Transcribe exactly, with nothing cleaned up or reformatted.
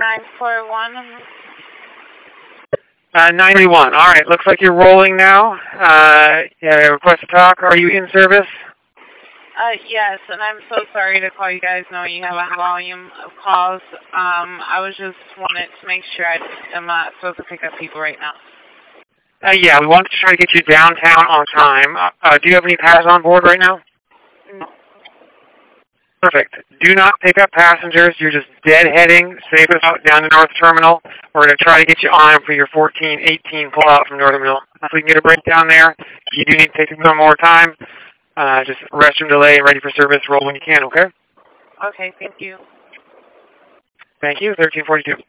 nine four one. Uh, ninety-one. All right, looks like you're rolling now. Uh, yeah, request to talk. Are you in service? Uh, yes, and I'm so sorry to call you guys knowing you have a volume of calls. Um, I was just wanted to make sure I am not supposed to pick up people right now. Uh, yeah, we want to try to get you downtown on time. Uh, uh, do you have any pass on board right now? No. Perfect. Do not pick up passengers. You're just deadheading. Safe us out down to North Terminal. We're going to try to get you on for your fourteen eighteen pull-out from North Terminal. If we can get a break down there, if you do need to take some more time, uh, just restroom delay and ready for service. Roll when you can, okay? Okay, thank you. Thank you. thirteen forty-two.